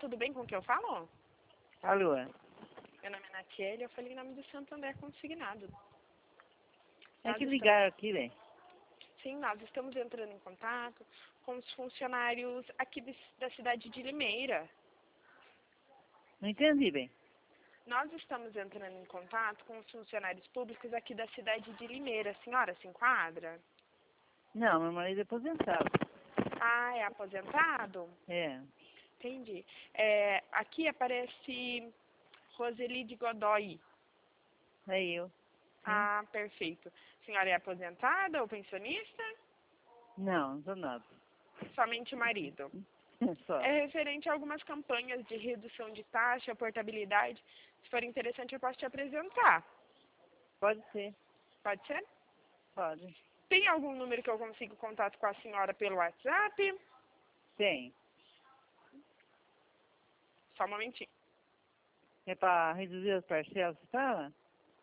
tudo bem? Com quem eu falo? Alô? Meu nome é Natiele, eu falei em nome do Santander Consignado. É que Nós ligaram aqui, velho. Sim, nós estamos entrando em contato com os funcionários aqui da cidade de Limeira. Não entendi, bem. Nós estamos entrando em contato com os funcionários públicos aqui da cidade de Limeira. A senhora se enquadra? Não, meu marido é aposentado. Ah, é aposentado? É. Entendi. Aqui aparece Roseli de Godoy. É eu. Sim. Ah, perfeito. A senhora é aposentada ou pensionista? Não sou nada. Somente o marido. Só. É referente a algumas campanhas de redução de taxa, portabilidade. Se for interessante, eu posso te apresentar. Pode ser. Pode ser? Pode. Tem algum número que eu consigo contato com a senhora pelo WhatsApp? Tem. Só um momentinho. É pra reduzir as parcelas, você fala?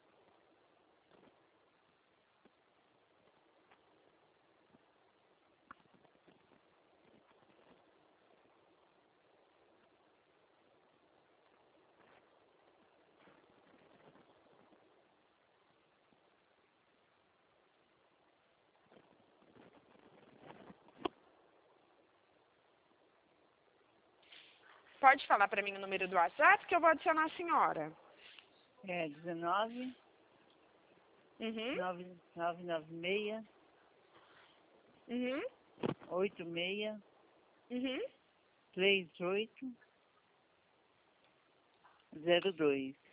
Pode falar para mim o número do WhatsApp que eu vou adicionar a senhora. É 19 Uhum. 996 Uhum. 86 Uhum. 38 02.